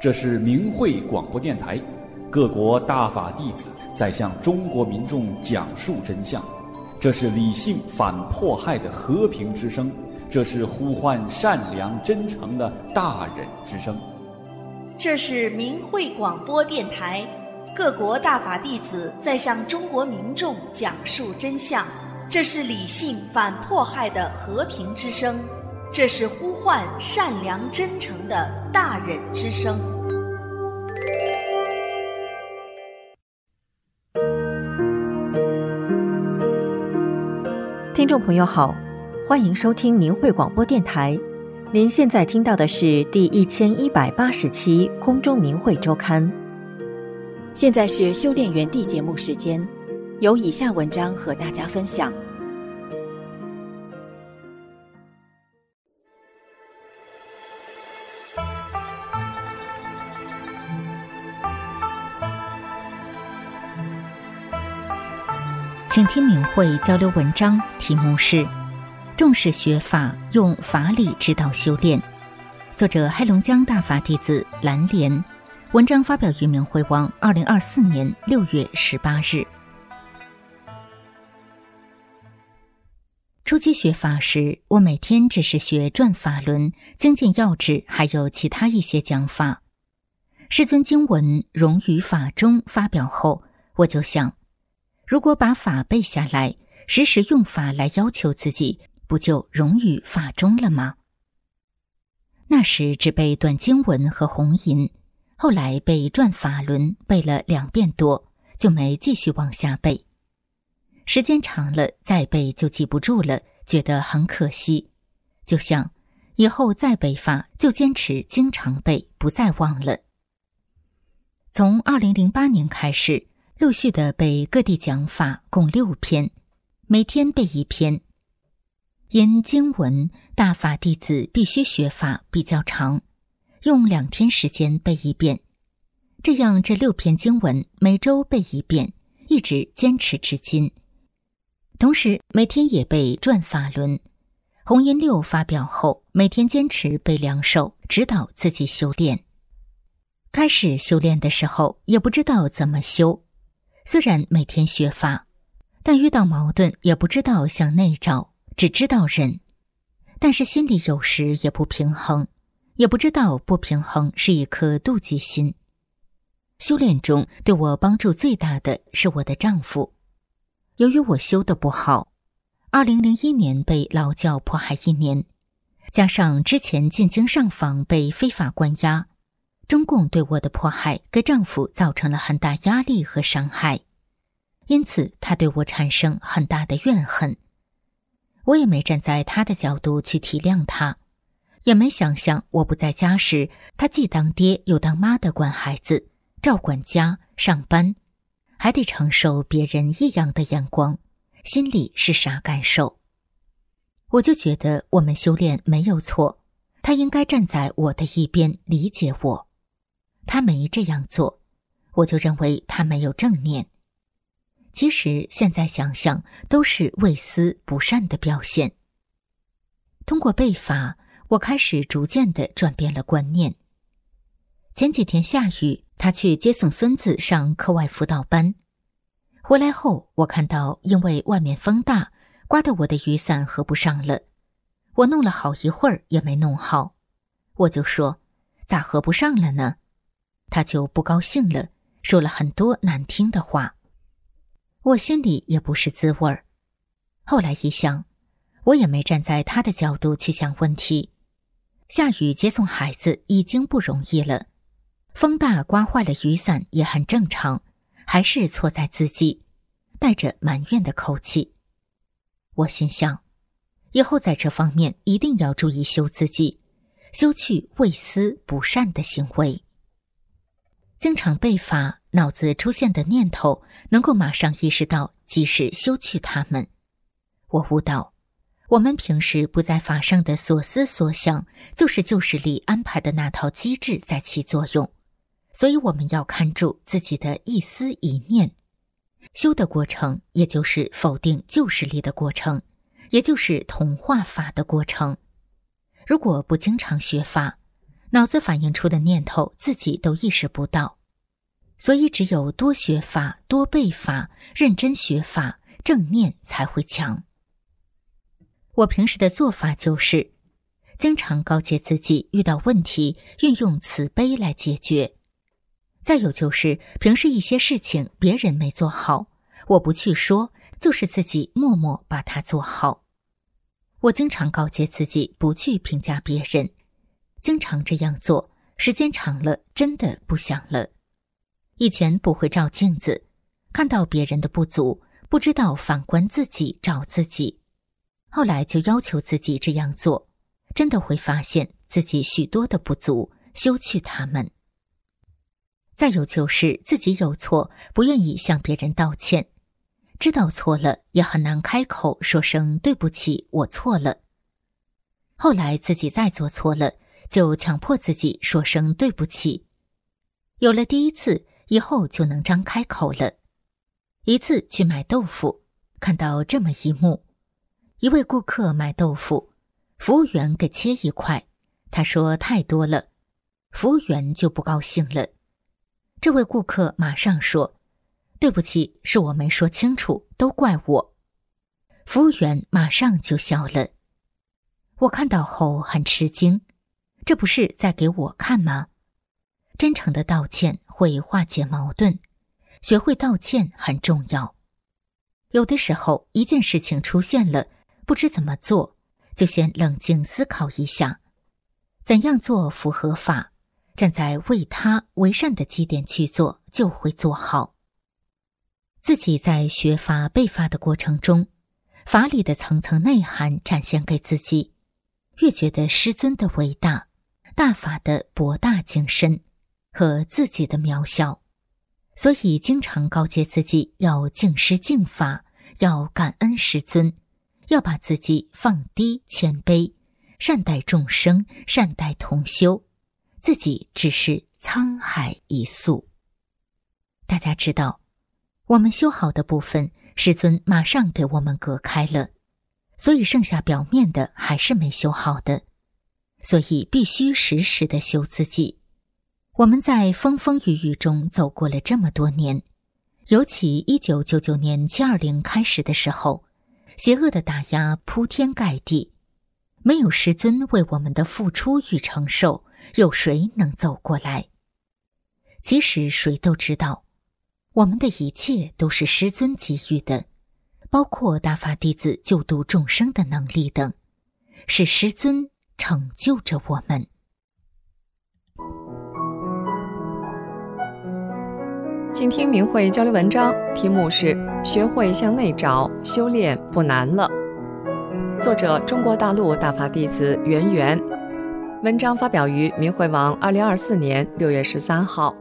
这是明慧广播电台，各国大法弟子在向中国民众讲述真相。这是理性反迫害的和平之声，这是呼唤善良真诚的大忍之声。 这是明慧广播电台，各国大法弟子在向中国民众讲述真相。这是理性反迫害的和平之声，这是呼唤善良真诚的大忍之声。 听众朋友好，欢迎收听明慧广播电台。您现在听到的是第1180期空中明慧周刊。现在是修炼园地节目时间，有以下文章和大家分享。 请听明慧交流文章，题目是重视学法，用法理指导修炼。作者黑龙江大法弟子蓝莲，文章发表于明慧网2024年6月18日。初期学法时，我每天只是学转法轮、精进要旨，还有其他一些讲法。师尊经文融于法中发表后，我就想，如果把法背下来，时时用法来要求自己，不就融于法中了吗？那时只背短经文和红吟，后来背转法轮背了2遍多，就没继续往下背。时间长了，再背就记不住了，觉得很可惜。就想以后再背法，就坚持经常背，不再忘了。从2008年开始，陆续的背各地讲法，共6篇，每天背1篇。因经文大法弟子必须学法比较长，用2天时间背1遍，这样这6篇经文每周背1遍，一直坚持至今。同时每天也背转法轮。红吟6发表后，每天坚持背2首，指导自己修炼。开始修炼的时候也不知道怎么修，虽然每天学法，但遇到矛盾也不知道向内找，只知道忍。但是心里有时也不平衡，也不知道不平衡是一颗妒忌心。修炼中对我帮助最大的是我的丈夫。由于我修得不好，2001年被劳教迫害1年，加上之前进京上访被非法关押，中共对我的迫害给丈夫造成了很大压力和伤害，因此他对我产生很大的怨恨。我也没站在他的角度去体谅他，也没想象我不在家时，他既当爹又当妈的管孩子，照管家，上班，还得承受别人异样的眼光，心里是啥感受？我就觉得我们修炼没有错，他应该站在我的一边，理解我。他没这样做，我就认为他没有正念。其实现在想想，都是为私不善的表现。通过背法，我开始逐渐地转变了观念。前几天下雨，他去接送孙子上课外辅导班。回来后，我看到因为外面风大，刮得我的雨伞合不上了。我弄了好一会儿也没弄好，我就说，咋合不上了呢？他就不高兴了，说了很多难听的话。我心里也不是滋味儿。后来一想，我也没站在他的角度去想问题。下雨接送孩子已经不容易了，风大刮坏了雨伞也很正常，还是错在自己，带着埋怨的口气。我心想，以后在这方面一定要注意修自己，修去为私不善的行为。经常背法，脑子出现的念头能够马上意识到及时修去它们。我悟到，我们平时不在法上的所思所想，就是旧时里安排的那套机制在起作用，所以我们要看住自己的一思一念。修的过程也就是否定旧时力的过程，也就是同化法的过程。如果不经常学法， 脑子反映出的念头自己都意识不到。所以只有多学法、多背法、认真学法，正念才会强。我平时的做法就是经常告诫自己，遇到问题运用慈悲来解决。再有就是平时一些事情别人没做好，我不去说，就是自己默默把它做好。我经常告诫自己不去评价别人，经常这样做，时间长了真的不想了。以前不会照镜子，看到别人的不足，不知道反观自己找自己。后来就要求自己这样做，真的会发现自己许多的不足，修去它们。再有就是自己有错，不愿意向别人道歉，知道错了也很难开口说声对不起，我错了。后来自己再做错了，就强迫自己说声对不起。有了第一次，以后就能张开口了。一次去买豆腐，看到这么一幕，一位顾客买豆腐，服务员给切一块，他说太多了，服务员就不高兴了。这位顾客马上说，对不起，是我没说清楚，都怪我。服务员马上就笑了。我看到后很吃惊，这不是在给我看吗？真诚的道歉会化解矛盾，学会道歉很重要。有的时候一件事情出现了，不知怎么做，就先冷静思考一下，怎样做符合法，站在为他为善的基点去做，就会做好。自己在学法背法的过程中，法理的层层内涵展现给自己，越觉得师尊的伟大，大法的博大精深和自己的渺小，所以经常告诫自己要敬师敬法，要感恩师尊，要把自己放低谦卑，善待众生，善待同修，自己只是沧海一粟。大家知道，我们修好的部分，师尊马上给我们隔开了，所以剩下表面的还是没修好的，所以必须时时的修自己。我们在风风雨雨中走过了这么多年，尤其1999年720开始的时候，邪恶的打压铺天盖地，没有师尊为我们的付出与承受，有谁能走过来？其实谁都知道，我们的一切都是师尊给予的，包括大法弟子救度众生的能力等，是师尊成就着我们。 请听明慧交流文章，题目是学会向内找，修炼不难了。作者中国大陆大法弟子圆圆，文章发表于明慧网2024年6月13号。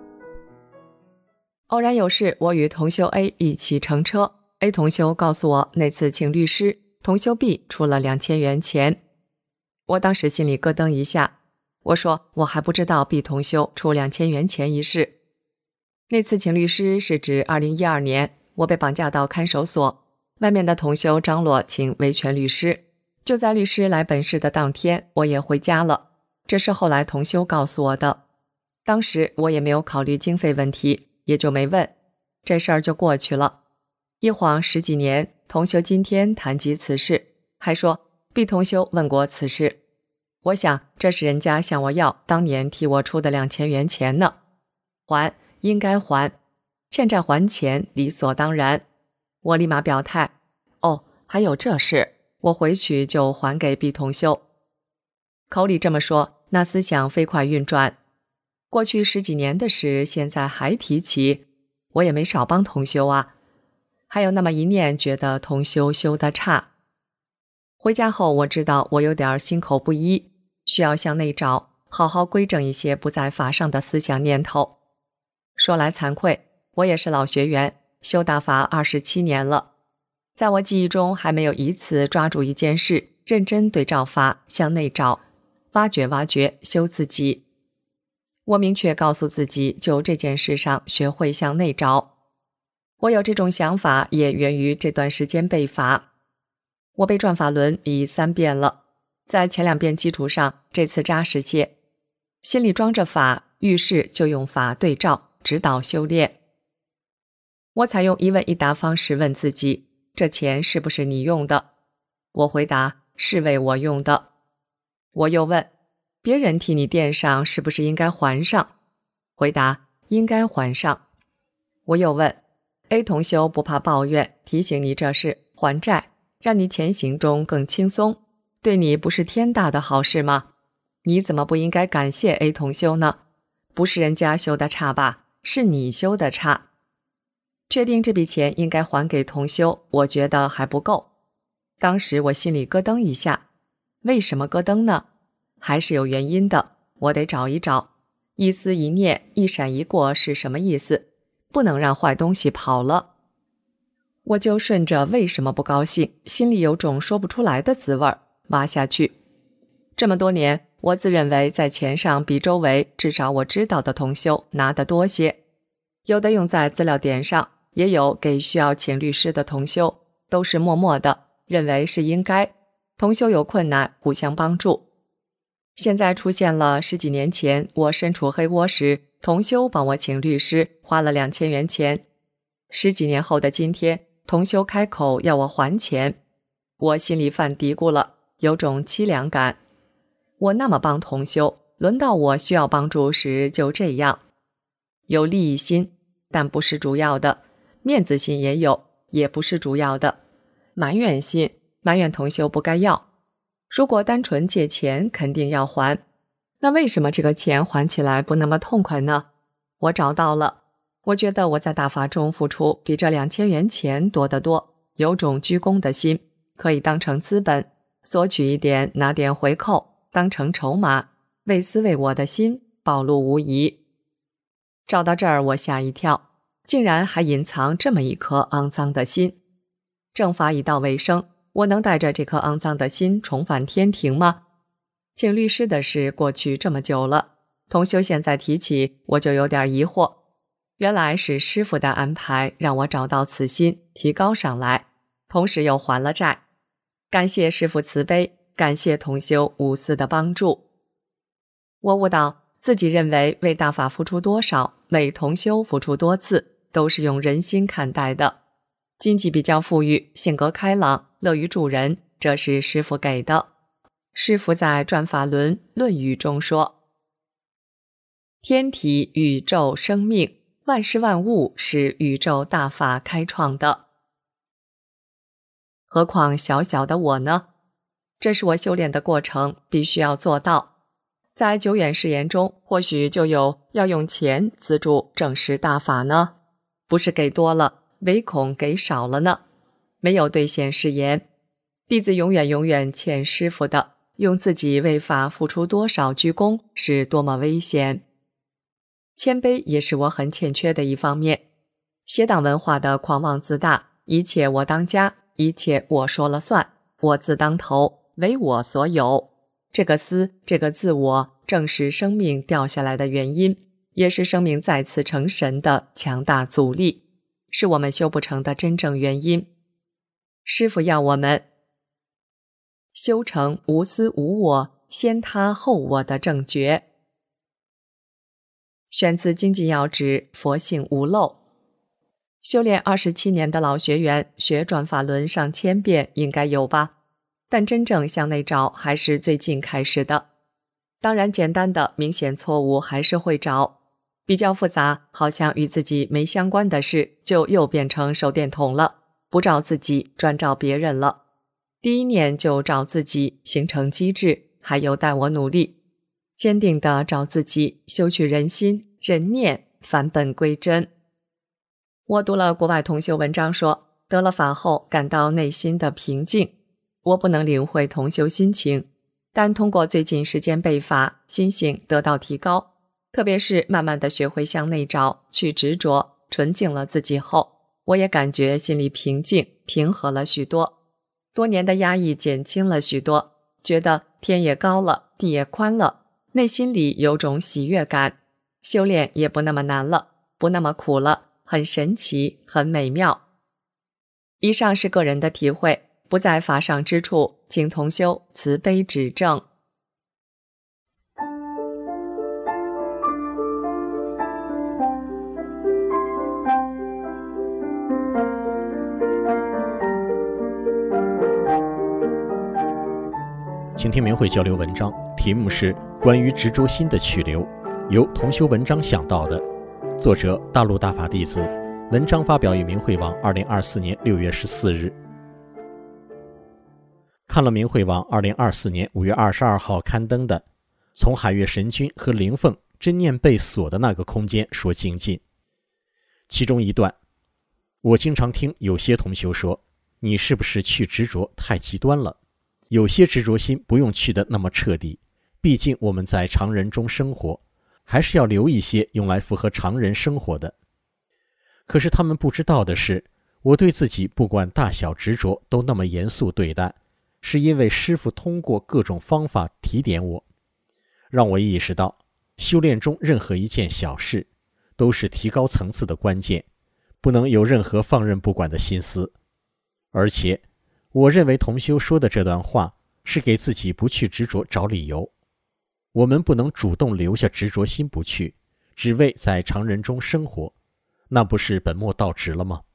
偶然有事，我与同修 A 一起乘车， A 同修告诉我那次请律师，同修 B 出了2000元钱。我当时心里咯噔一下，我说我还不知道 B 同修出2000元钱一事。那次请律师是指2012年，我被绑架到看守所，外面的同修张罗请维权律师，就在律师来本市的当天，我也回家了。这是后来同修告诉我的，当时我也没有考虑经费问题，也就没问，这事儿就过去了。一晃10几年，同修今天谈及此事，还说 B 同修问过此事。我想这是人家向我要当年替我出的2000元钱呢，还应该还，欠债还钱理所当然。我立马表态，哦，还有这事，我回去就还给 B 同修。口里这么说，那思想飞快运转。过去10几年的事，现在还提起，我也没少帮同修啊。还有那么一念觉得同修修得差。回家后我知道我有点心口不一，需要向内找，好好规正一些不在法上的思想念头。说来惭愧，我也是老学员，修大法27年了，在我记忆中还没有一次抓住一件事，认真对照法向内找，挖掘修自己。我明确告诉自己，就这件事上学会向内找。我有这种想法也源于这段时间背法。我背转法轮已3遍了，在前2遍基础上，这次扎实些。 心里装着法，遇事就用法对照，指导修炼。我采用一问一答方式问自己，这钱是不是你用的？我回答，是为我用的。我又问，别人替你垫上，是不是应该还上？回答，应该还上。我又问 A 同修不怕抱怨，提醒你这事，还债，让你前行中更轻松，对你不是天大的好事吗？你怎么不应该感谢 A 同修呢？不是人家修的差吧，是你修的差。确定这笔钱应该还给同修，我觉得还不够。当时我心里咯噔一下，为什么咯噔呢？还是有原因的，我得找一找。一思一念，一闪一过是什么意思？不能让坏东西跑了。我就顺着为什么不高兴，心里有种说不出来的滋味挖下去。这么多年，我自认为在钱上比周围至少我知道的同修拿得多些，有的用在资料点上，也有给需要请律师的同修，都是默默的，认为是应该，同修有困难互相帮助。现在出现了10几年前我身处黑窝时，同修帮我请律师，花了2000元钱。10几年后的今天，同修开口要我还钱，我心里犯嘀咕了，有种凄凉感。我那么帮同修，轮到我需要帮助时就这样。有利益心，但不是主要的；面子心也有，也不是主要的；埋怨心，埋怨同修不该要。如果单纯借钱，肯定要还。那为什么这个钱还起来不那么痛快呢？我找到了，我觉得我在大法中付出比这2000元钱多得多，有种居功的心，可以当成资本，索取一点，拿点回扣，当成筹码，为私为我的心暴露无遗。找到这儿，我吓一跳，竟然还隐藏这么一颗肮脏的心。正法已到尾声，我能带着这颗肮脏的心重返天庭吗？请律师的事过去这么久了，同修现在提起，我就有点疑惑。原来是师父的安排，让我找到此心，提高上来，同时又还了债。感谢师父慈悲，感谢同修无私的帮助。我悟到，自己认为为大法付出多少，为同修付出多次，都是用人心看待的。经济比较富裕，性格开朗，乐于助人，这是师父给的。师父在《转法轮论语》中说，天体、宇宙、生命，万事万物是宇宙大法开创的。何况小小的我呢？这是我修炼的过程，必须要做到。在久远誓言中，或许就有要用钱资助正实大法呢？不是给多了，唯恐给少了呢。没有兑现誓言，弟子永远欠师父的，用自己为法付出多少居功，是多么危险。谦卑也是我很欠缺的一方面。邪党文化的狂妄自大，一切我当家，一切我说了算，我自当头，为我所有。这个私，这个自我，正是生命掉下来的原因，也是生命再次成神的强大阻力，是我们修不成的真正原因。师父要我们修成无私无我，先他后我的正觉。选自《精进要旨》，佛性无漏。修炼27年的老学员，学转法轮上1000遍应该有吧？但真正向内找，还是最近开始的。当然，简单的明显错误还是会找，比较复杂，好像与自己没相关的事，就又变成手电筒了，不照自己，专照别人了。第一念就照自己，形成机制，还有待我努力。坚定地找自己，修去人心、人念，返本归真。我读了国外同修文章说，得了法后感到内心的平静。我不能领会同修心情，但通过最近时间背法，心性得到提高，特别是慢慢地学会向内找，去执着，纯净了自己后，我也感觉心里平静，平和了许多，多年的压抑减轻了许多，觉得天也高了，地也宽了，内心里有种喜悦感，修炼也不那么难了，不那么苦了，很神奇，很美妙。以上是个人的体会，不在法上之处，请同修慈悲指正。 请听明慧交流文章，题目是关于执着心的去留，由同修文章想到的，作者大陆大法弟子，文章发表于明慧网2024年6月14日。看了明慧网2024年5月22号刊登的从海月神君和灵凤真念被锁的那个空间说精进，其中一段，我经常听有些同修说，你是不是去执着太极端了？有些执着心不用去的那么彻底，毕竟我们在常人中生活，还是要留一些用来符合常人生活的。可是他们不知道的是，我对自己不管大小执着都那么严肃对待，是因为师父通过各种方法提点我，让我意识到修炼中任何一件小事都是提高层次的关键，不能有任何放任不管的心思。而且我认为同修说的这段话是给自己不去执着找理由，我们不能主动留下执着心不去，只为在常人中生活，那不是本末倒置了吗？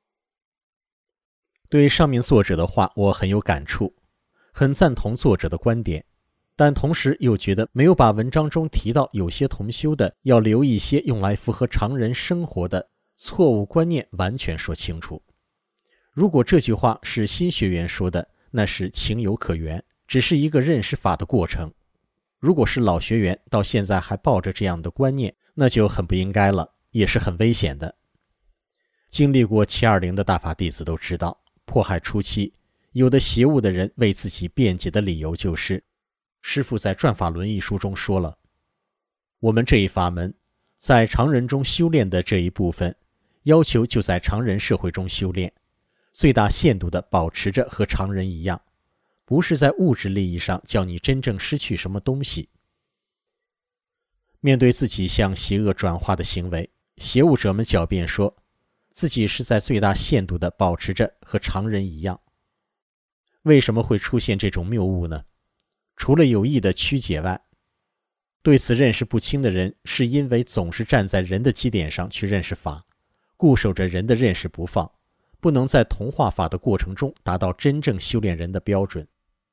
对上面作者的话我很有感触，很赞同作者的观点，但同时又觉得没有把文章中提到有些同修的要留一些用来符合常人生活的错误观念完全说清楚。如果这句话是新学员说的，那是情有可原，只是一个认识法的过程。如果是老学员到现在还抱着这样的观念，那就很不应该了，也是很危险的。经历过720的大法弟子都知道，迫害初期有的邪物的人为自己辩解的理由就是，师父在《转法轮》一书中说了，我们这一法门在常人中修炼的这一部分，要求就在常人社会中修炼，最大限度地保持着和常人一样，不是在物质利益上叫你真正失去什么东西。面对自己向邪恶转化的行为，邪物者们狡辩说自己是在最大限度地保持着和常人一样。为什么会出现这种谬误呢？除了有意的曲解外，对此认识不清的人是因为总是站在人的基点上去认识法，固守着人的认识不放，不能在同化法的过程中达到真正修炼人的标准。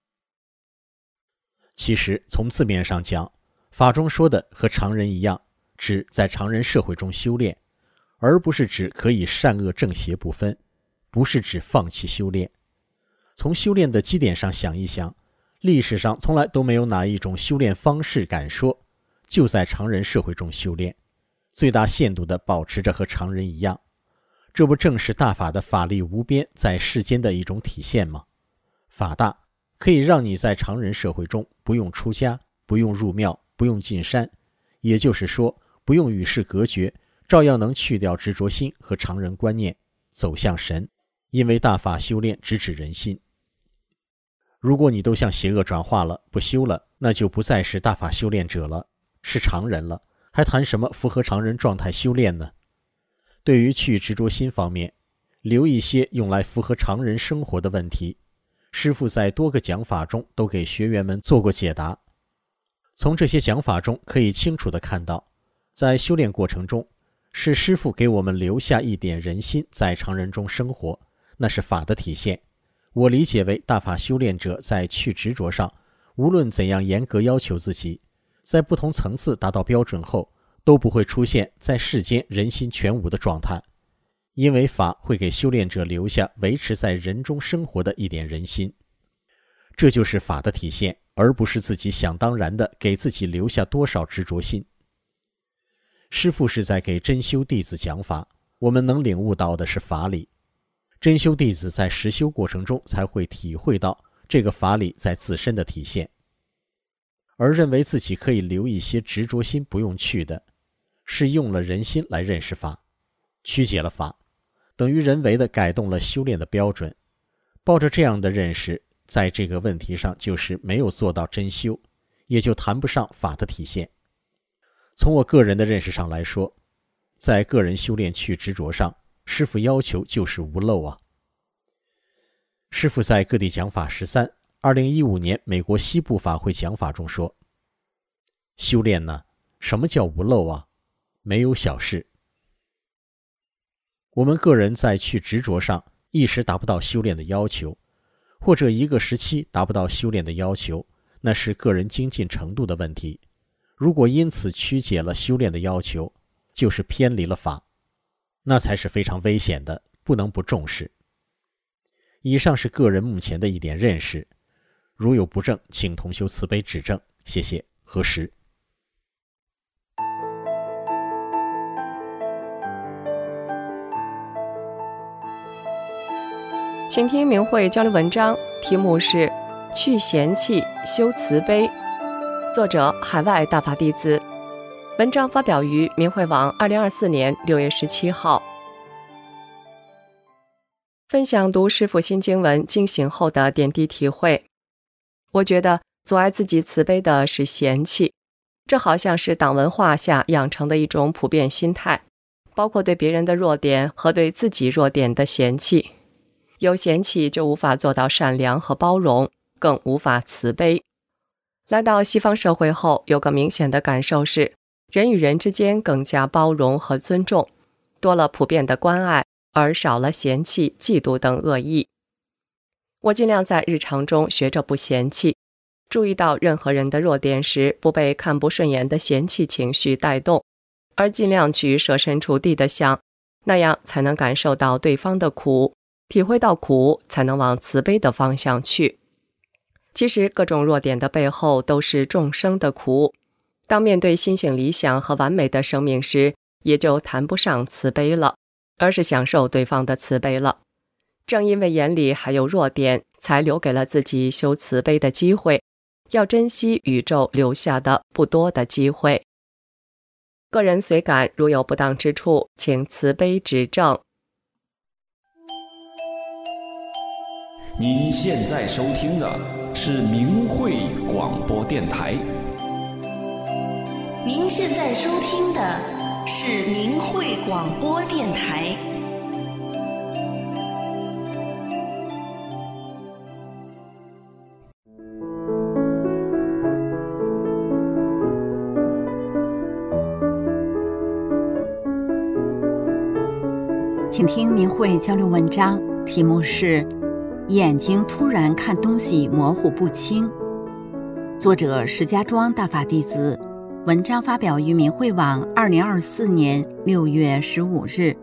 其实从字面上讲，法中说的和常人一样，指在常人社会中修炼，而不是指可以善恶正邪不分，不是指放弃修炼。从修炼的基点上想一想，历史上从来都没有哪一种修炼方式敢说就在常人社会中修炼，最大限度地保持着和常人一样。这不正是大法的法力无边在世间的一种体现吗？法大可以让你在常人社会中不用出家，不用入庙，不用进山，也就是说不用与世隔绝，照样能去掉执着心和常人观念，走向神。因为大法修炼直指人心。如果你都向邪恶转化了，不修了，那就不再是大法修炼者了，是常人了，还谈什么符合常人状态修炼呢？对于去执着心方面，留一些用来符合常人生活的问题，师父在多个讲法中都给学员们做过解答。从这些讲法中可以清楚地看到，在修炼过程中，是师父给我们留下一点人心在常人中生活，那是法的体现。我理解为大法修炼者在去执着上，无论怎样严格要求自己，在不同层次达到标准后，都不会出现在世间人心全无的状态，因为法会给修炼者留下维持在人中生活的一点人心。这就是法的体现，而不是自己想当然的给自己留下多少执着心。师父是在给真修弟子讲法，我们能领悟到的是法理。真修弟子在实修过程中才会体会到这个法理在自身的体现，而认为自己可以留一些执着心不用去的，是用了人心来认识法，曲解了法，等于人为的改动了修炼的标准。抱着这样的认识，在这个问题上就是没有做到真修，也就谈不上法的体现。从我个人的认识上来说，在个人修炼去执着上，师父要求就是无漏啊。师父在各地讲法13 2015年美国西部法会讲法中说，修炼呢，什么叫无漏啊？没有小事。我们个人在去执着上一时达不到修炼的要求，或者一个时期达不到修炼的要求， 那是个人精进程度的问题。如果因此曲解了修炼的要求，就是偏离了法，那才是非常危险的，不能不重视。以上是个人目前的一点认识，如有不正，请同修慈悲指正，谢谢。何时？ 请听明慧交流文章，题目是去嫌弃修慈悲，作者海外大法弟子。文章发表于明慧网2024年6月17号。分享读师父新经文惊醒后的点滴体会。我觉得阻碍自己慈悲的是嫌弃，这好像是党文化下养成的一种普遍心态，包括对别人的弱点和对自己弱点的嫌弃。有嫌弃就无法做到善良和包容，更无法慈悲。来到西方社会后，有个明显的感受是，人与人之间更加包容和尊重，多了普遍的关爱，而少了嫌弃、嫉妒等恶意。我尽量在日常中学着不嫌弃，注意到任何人的弱点时，不被看不顺眼的嫌弃情绪带动，而尽量去设身处地的想，那样才能感受到对方的苦，体会到苦，才能往慈悲的方向去。其实各种弱点的背后都是众生的苦，当面对心性理想和完美的生命时，也就谈不上慈悲了，而是享受对方的慈悲了。正因为眼里还有弱点，才留给了自己修慈悲的机会，要珍惜宇宙留下的不多的机会。个人随感，如有不当之处，请慈悲指正。 您现在收听的是明慧广播电台。 您现在收听的是明慧广播电台。 请听明慧交流文章，题目是眼睛突然看东西模糊不清，作者石家庄大法弟子，文章发表于明慧网2024年6月15日。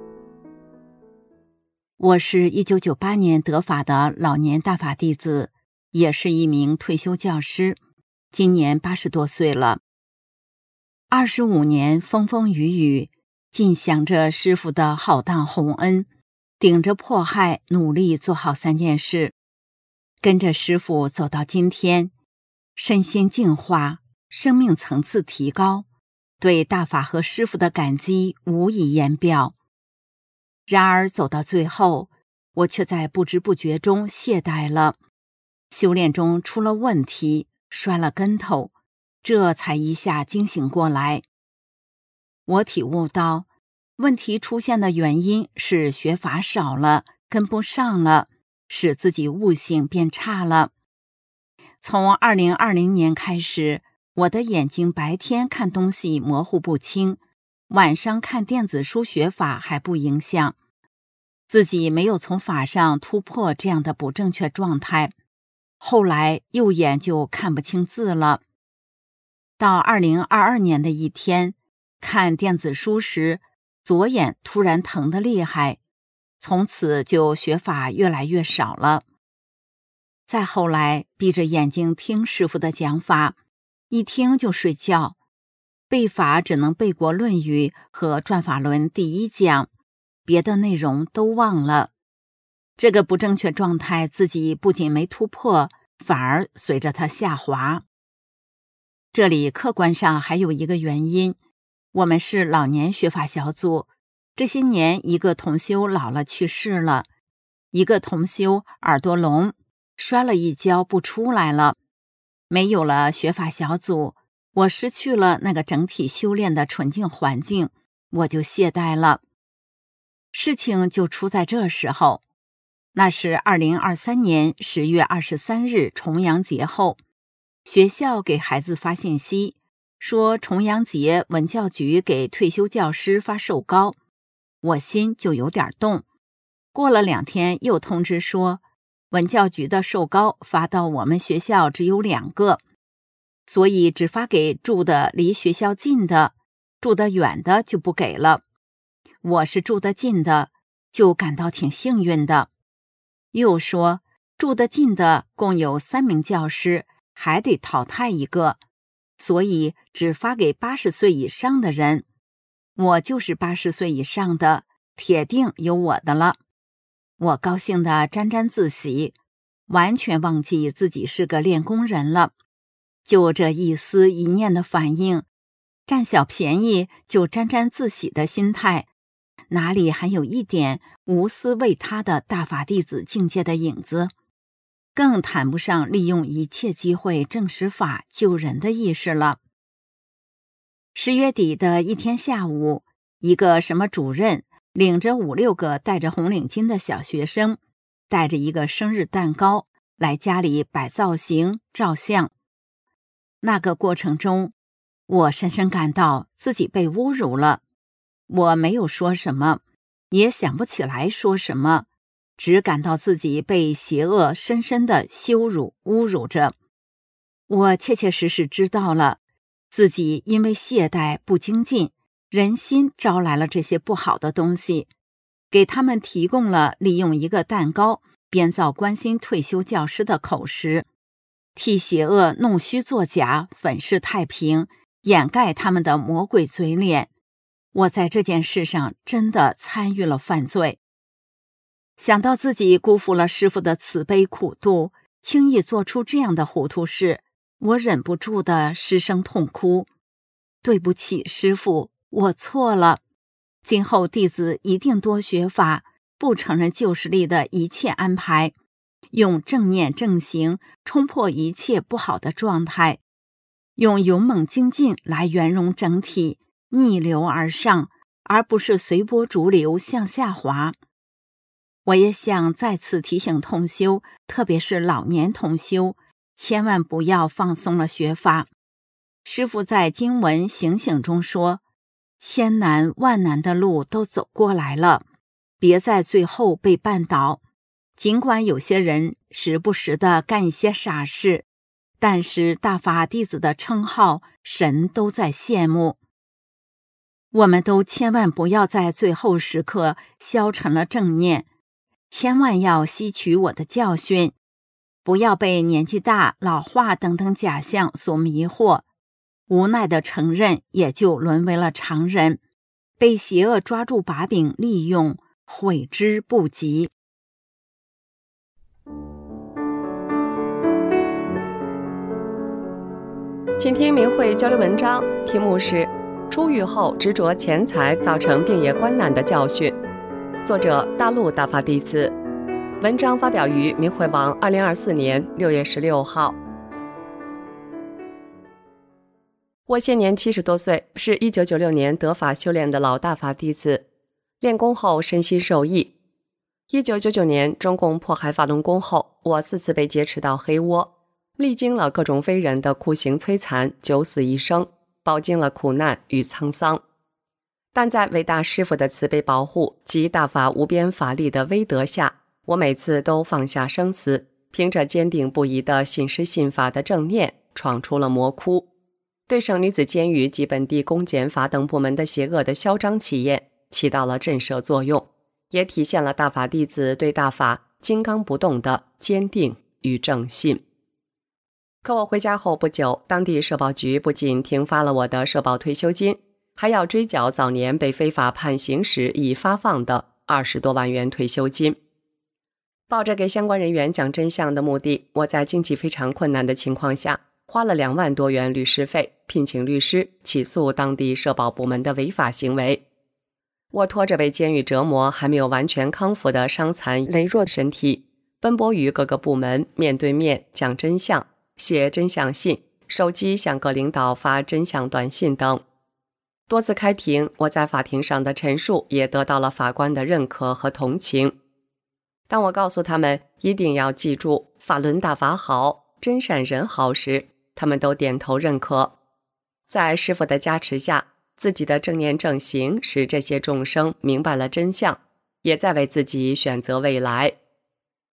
我是1998年得法的老年大法弟子，也是一名退休教师，今年80多岁了。25年风风雨雨，尽享着师父的浩荡宏恩，顶着迫害努力做好3件事，跟着师父走到今天，身心净化，生命层次提高，对大法和师父的感激无以言表。然而走到最后，我却在不知不觉中懈怠了，修炼中出了问题，摔了跟头，这才一下惊醒过来。我体悟到，问题出现的原因是学法少了，跟不上了，使自己悟性变差了。从2020年开始，我的眼睛白天看东西模糊不清，晚上看电子书学法还不影响，自己没有从法上突破这样的不正确状态。后来右眼就看不清字了。到2022年的一天，看电子书时，左眼突然疼得厉害，从此就学法越来越少了。再后来闭着眼睛听师父的讲法，一听就睡觉，背法只能背过《论语》和《转法轮》第1讲，别的内容都忘了。这个不正确状态自己不仅没突破，反而随着它下滑。这里客观上还有一个原因，我们是老年学法小组，这些年一个同修老了去世了，一个同修耳朵聋，摔了一跤不出来了。没有了学法小组，我失去了那个整体修炼的纯净环境，我就懈怠了。事情就出在这时候，那是2023年10月23日重阳节后，学校给孩子发信息，说重阳节文教局给退休教师发寿糕，我心就有点动。过了2天又通知说， 文教局的授膏发到我们学校只有2个，所以只发给住的离学校近的，住得远的就不给了。我是住得近的，就感到挺幸运的。又说住得近的共有3名教师，还得淘汰1个，所以只发给80岁以上的人。我就是80岁以上的，铁定有我的了。我高兴地沾沾自喜，完全忘记自己是个练功人了。就这一思一念的反应，占小便宜就沾沾自喜的心态，哪里还有一点无私为他的大法弟子境界的影子？更谈不上利用一切机会证实法救人的意识了。10月底的一天下午，一个什么主任领着5、6个戴着红领巾的小学生，带着一个生日蛋糕来家里摆造型照相。那个过程中，我深深感到自己被侮辱了。我没有说什么，也想不起来说什么，只感到自己被邪恶深深的羞辱侮辱着。我切切实实知道了，自己因为懈怠不精进，人心招来了这些不好的东西，给他们提供了利用一个蛋糕编造关心退休教师的口实，替邪恶弄虚作假，粉饰太平，掩盖他们的魔鬼嘴脸。我在这件事上真的参与了犯罪。想到自己辜负了师父的慈悲苦度，轻易做出这样的糊涂事，我忍不住的失声痛哭。对不起，师父，我错了。今后弟子一定多学法，不承认旧势力的一切安排，用正念正行冲破一切不好的状态，用勇猛精进来圆融整体，逆流而上，而不是随波逐流向下滑。我也想再次提醒同修，特别是老年同修，千万不要放松了学法。师父在经文醒醒中说，千难万难的路都走过来了，别在最后被绊倒。尽管有些人时不时地干一些傻事，但是大法弟子的称号，神都在羡慕。我们都千万不要在最后时刻消沉了正念，千万要吸取我的教训，不要被年纪大、老化等等假象所迷惑，无奈的承认也就沦为了常人，被邪恶抓住把柄利用，悔之不及。 请听明慧交流文章，题目是出狱后执着钱财造成病业关难的教训，作者大陆大法弟子。文章发表于明慧网2024年6月16号。我现年70多岁，是1996年得法修炼的老大法弟子，练功后身心受益。1999年中共迫害法轮功后，我4次被劫持到黑窝，历经了各种非人的酷刑摧残，九死一生，饱经了苦难与沧桑。但在伟大师父的慈悲保护及大法无边法力的威德下，我每次都放下生死，凭着坚定不移的信师信法的正念，闯出了魔窟，对省女子监狱及本地公检法等部门的邪恶的嚣张气焰起到了震慑作用，也体现了大法弟子对大法金刚不动的坚定与正信。可我回家后不久，当地社保局不仅停发了我的社保退休金，还要追缴早年被非法判刑时已发放的20多万元退休金。抱着给相关人员讲真相的目的，我在经济非常困难的情况下，花了2万多元律师费，聘请律师起诉当地社保部门的违法行为。我拖着被监狱折磨还没有完全康复的伤残羸弱的身体，奔波于各个部门，面对面讲真相，写真相信，手机向各领导发真相短信等。多次开庭，我在法庭上的陈述也得到了法官的认可和同情。当我告诉他们一定要记住法轮大法好，真善人好时，他们都点头认可。在师父的加持下，自己的正念正行使这些众生明白了真相，也在为自己选择未来。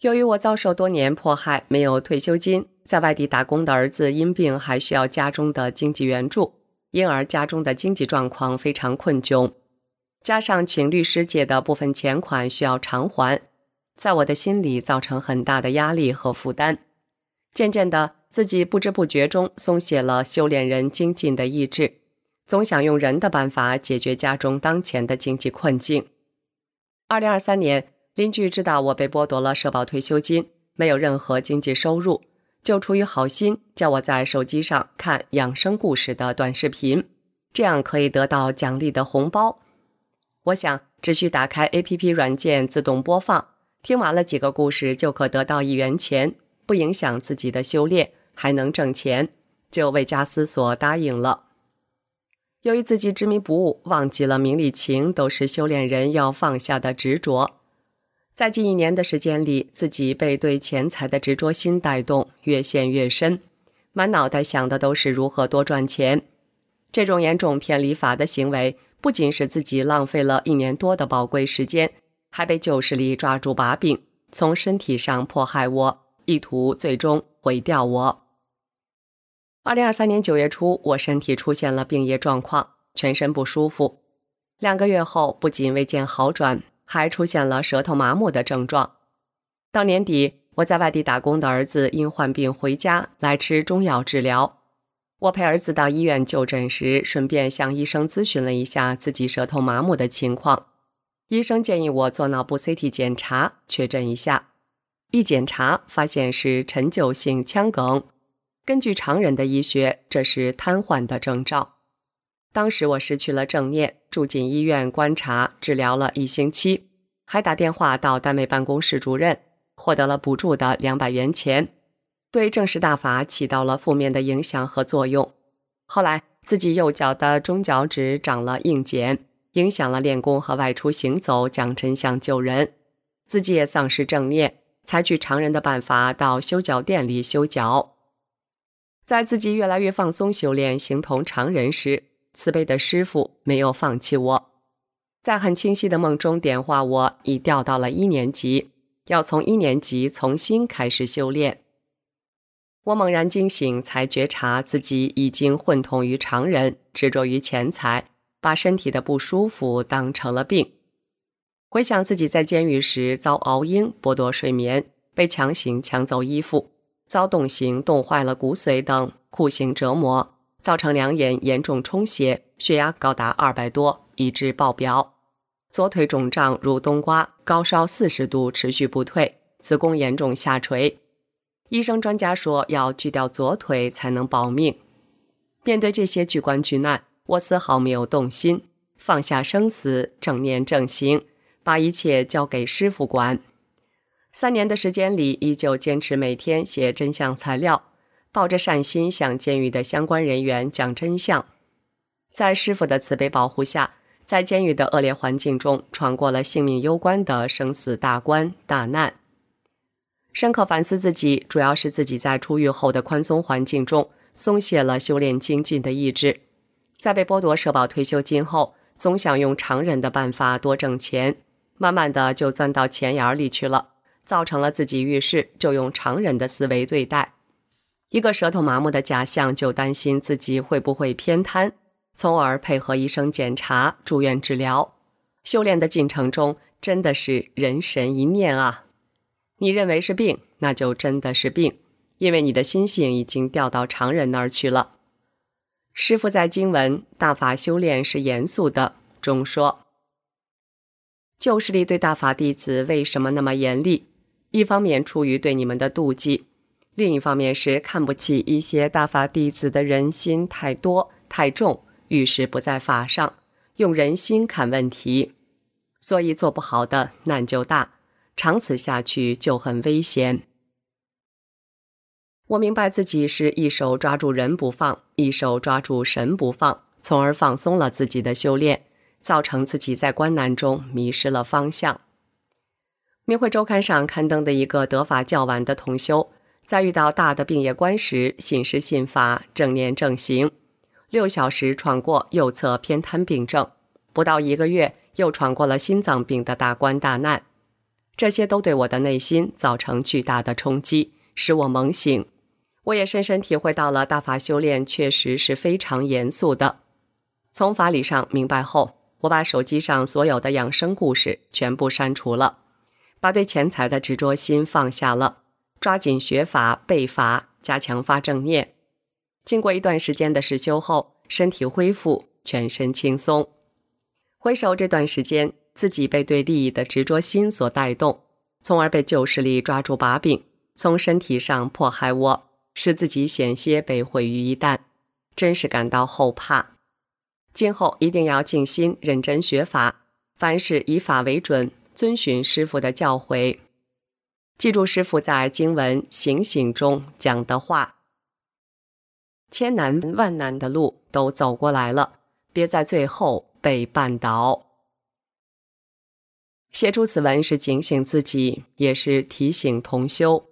由于我遭受多年迫害，没有退休金，在外地打工的儿子因病还需要家中的经济援助，因而家中的经济状况非常困窘，加上请律师借的部分钱款需要偿还，在我的心里造成很大的压力和负担。渐渐的，自己不知不觉中松懈了修炼人精进的意志，总想用人的办法解决家中当前的经济困境。2023年，邻居知道我被剥夺了社保退休金，没有任何经济收入，就出于好心叫我在手机上看养生故事的短视频，这样可以得到奖励的红包。我想只需打开 APP 软件自动播放，听完了几个故事就可得到1元钱，不影响自己的修炼，还能挣钱，就未加思索答应了。由于自己执迷不悟，忘记了名利情都是修炼人要放下的执着。在近1年的时间里，自己被对钱财的执着心带动，越陷越深，满脑袋想的都是如何多赚钱。这种严重偏离法的行为，不仅使自己浪费了1年多的宝贵时间，还被旧势力抓住把柄，从身体上迫害我，意图最终毁掉我。2023年9月初，我身体出现了病液状况，全身不舒服。2个月后，不仅未见好转，还出现了舌头麻木的症状。到年底，我在外地打工的儿子因患病回家来吃中药治疗。我陪儿子到医院就诊时，顺便向医生咨询了一下自己舌头麻木的情况。医生建议我做脑部 CT 检查，确诊一下。一检查发现是陈旧性腔梗，根据常人的医学，这是瘫痪的征兆。当时我失去了正念，住进医院观察治疗了1星期，还打电话到单位办公室主任，获得了补助的200元钱，对正式大法起到了负面的影响和作用。后来自己右脚的中脚趾长了硬茧，影响了练功和外出行走，讲真相救人。自己也丧失正念，采取常人的办法到修脚店里修脚。在自己越来越放松修炼，形同常人时，慈悲的师父没有放弃我，在很清晰的梦中点化我，已调到了1年级，要从1年级重新开始修炼。我猛然惊醒，才觉察自己已经混同于常人，执着于钱财，把身体的不舒服当成了病。回想自己在监狱时遭熬鹰剥夺睡眠，被强行抢走衣服，遭冻刑冻坏了骨髓等酷刑折磨，造成2眼严重充血，血压高达200多，以致爆表。左腿肿胀如冬瓜，高烧40度持续不退，子宫严重下垂。医生专家说要锯掉左腿才能保命。面对这些巨关巨难，我丝毫没有动心，放下生死，正念正行，把一切交给师父管。3年的时间里，依旧坚持每天写真相材料，抱着善心向监狱的相关人员讲真相。在师父的慈悲保护下，在监狱的恶劣环境中闯过了性命攸关的生死大关大难。深刻反思自己，主要是自己在出狱后的宽松环境中松懈了修炼精进的意志。在被剥夺社保退休金后，总想用常人的办法多挣钱，慢慢的就钻到钱眼里去了，造成了自己遇事就用常人的思维对待。一个舌头麻木的假象，就担心自己会不会偏瘫，从而配合医生检查，住院治疗。修炼的进程中，真的是人神一念啊！你认为是病，那就真的是病，因为你的心性已经调到常人那儿去了。师父在经文《大法修炼是严肃的》中说，旧势力对大法弟子为什么那么严厉？一方面出于对你们的妒忌，另一方面是看不起一些大法弟子的人心太多太重，遇事不在法上，用人心看问题，所以做不好的难就大，长此下去就很危险。我明白自己是一手抓住人不放，一手抓住神不放，从而放松了自己的修炼，造成自己在关难中迷失了方向。明慧周刊上刊登的一个得法较晚的同修，在遇到大的病业关时，信师信法，正念正行，6小时闯过右侧偏瘫病症，不到1个月又闯过了心脏病的大关大难。 这些都对我的内心造成巨大的冲击，使我猛醒。我也深深体会到了大法修炼确实是非常严肃的。从法理上明白后，我把手机上所有的养生故事全部删除了，把对钱财的执着心放下了，抓紧学法背法，加强发正念。经过一段时间的实修后，身体恢复，全身轻松。回首这段时间，自己被对利益的执着心所带动，从而被旧势力抓住把柄，从身体上迫害我，使自己险些被毁于一旦，真是感到后怕。今后一定要静心认真学法，凡事以法为准，遵循师父的教诲，记住师父在经文醒醒中讲的话，千难万难的路都走过来了，别在最后被绊倒。写出此文是警醒自己，也是提醒同修。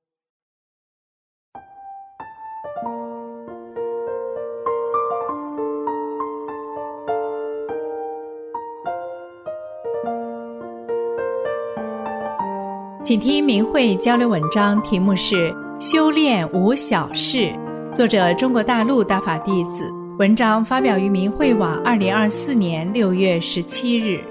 请听明慧交流文章，题目是《修炼无小事》，作者中国大陆大法弟子，文章发表于明慧网2024年6月17日。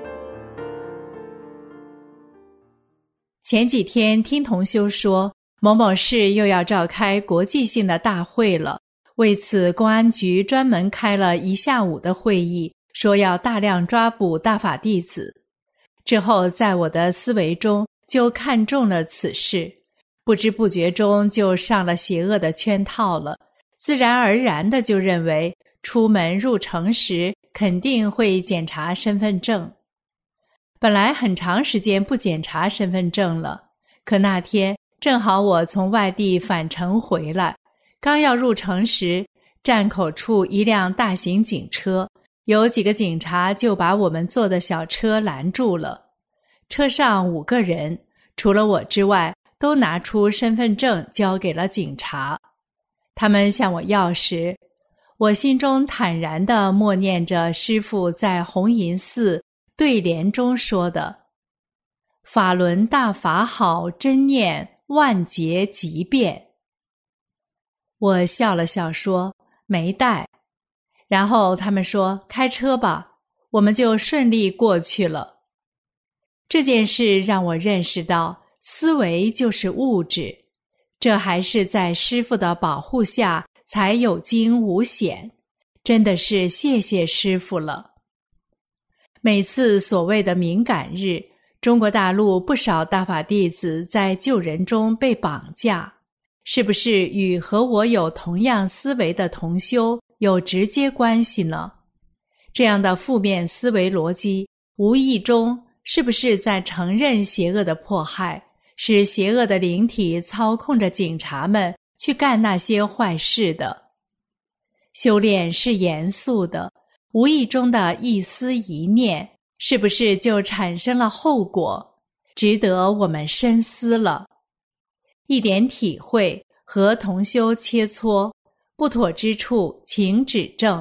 前几天听同修说，某某市又要召开国际性的大会了，为此公安局专门开了一下午的会议，说要大量抓捕大法弟子。之后在我的思维中就看中了此事，不知不觉中就上了邪恶的圈套了，自然而然的就认为出门入城时肯定会检查身份证。本来很长时间不检查身份证了，可那天正好我从外地返程回来，刚要入城时，站口处一辆大型警车，有几个警察就把我们坐的小车拦住了。车上5个人，除了我之外，都拿出身份证交给了警察。他们向我要时，我心中坦然地默念着师父在红银寺对联中说的：法轮大法好，真念万劫即变。我笑了笑说没带，然后他们说开车吧，我们就顺利过去了。这件事让我认识到思维就是物质，这还是在师父的保护下才有惊无险，真的是谢谢师父了。每次所谓的敏感日，中国大陆不少大法弟子在救人中被绑架，是不是与和我有同样思维的同修有直接关系呢？这样的负面思维逻辑，无意中是不是在承认邪恶的迫害，使邪恶的灵体操控着警察们去干那些坏事的？修炼是严肃的，无意中的一思一念，是不是就产生了后果，值得我们深思了？一点体会，和同修切磋，不妥之处请指正。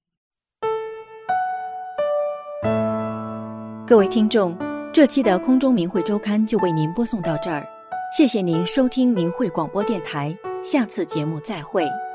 各位听众，这期的空中明慧周刊就为您播送到这儿，谢谢您收听明慧广播电台，下次节目再会。